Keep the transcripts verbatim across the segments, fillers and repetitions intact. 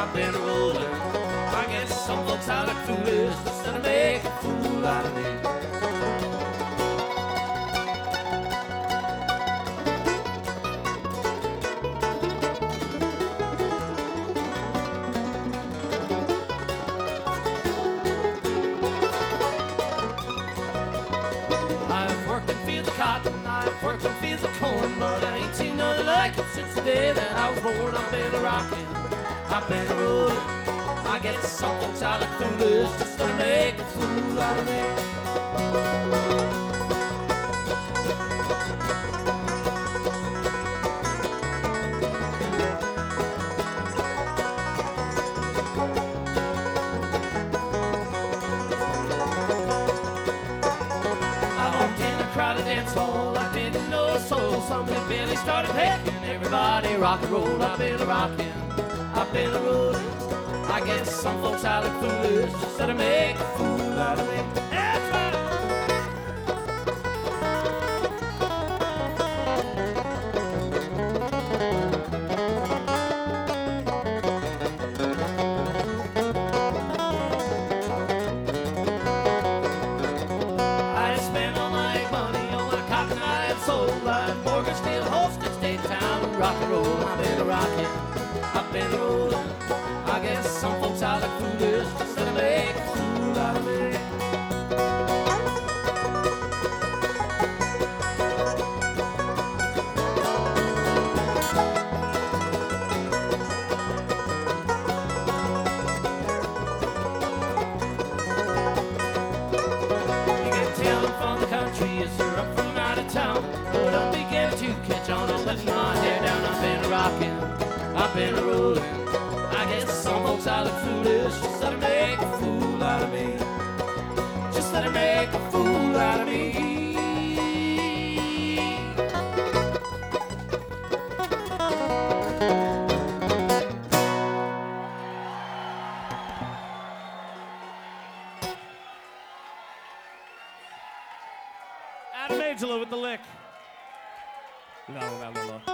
I've been rolling. I guess some folks I look foolish instead of making a fool out of me. I've worked in fields of cotton, I've worked in fields of corn, but I ain't seen nothing like it since the day that I was born. I've been a rockin', I've been a rollin'. I guess some folks I look foolish just to make a fool out of me. I walked in a crowded dance hall, I didn't know a soul. Somebody barely started pecking, everybody rock and roll. I've been a rockin', I've been a rollin'. I guess some folks I look foolish just to make a fool out of me. That's right. I spent all my money on my cotton I had sold. I mortgaged steel hosted, stayed in town and rock and roll. I've been a rockin', I've been a rollin'. I guess some folks I look foolish just to make a fool out of me. You can tell I'm from the country, yes sir, I'm from out of town, but I'm beginning to catch on. I'm letting my hair down. I've been a rockin', I've been a rollin'. I guess some folks I look foolish just let her make a fool out of me. Just let her make a fool out of me. Adam Angelo with the lick. La, la, la, la.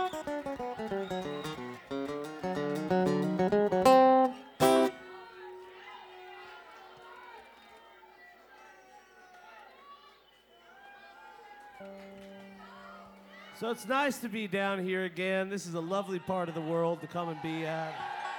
So it's nice to be down here again. This is a lovely part of the world to come and be at.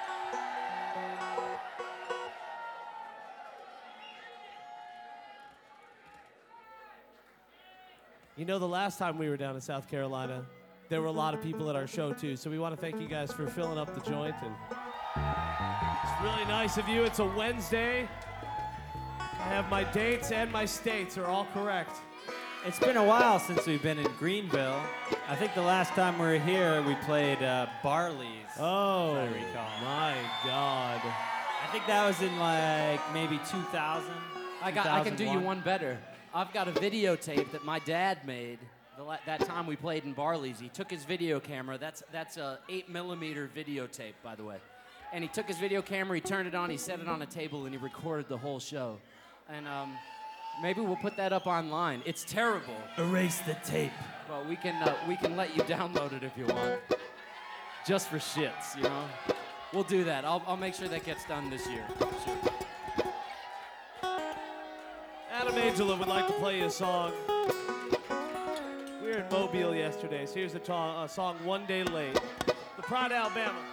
You know, the last time we were down in South Carolina, there were a lot of people at our show too, so we want to thank you guys for filling up the joint. And it's really nice of you. It's a Wednesday. I have my dates and my states are all correct. It's been a while since we've been in Greenville. I think the last time we were here, we played uh, Barley's. Oh, if I recall. my God. I think that was in like maybe two thousand. I got. I can do you one better. I've got a videotape that my dad made. The, la- that time we played in Barley's, he took his video camera. That's that's a eight millimeter videotape, by the way. And he took his video camera, he turned it on, he set it on a table, and he recorded the whole show. And um, maybe we'll put that up online. It's terrible. Erase the tape. Well, we can uh, we can let you download it if you want, just for shits, you know. We'll do that. I'll I'll make sure that gets done this year. Sure. Adam Angelo would like to play you a song. We were in Mobile yesterday, so here's a, ta- a song, One Day Late. The Pride, Alabama.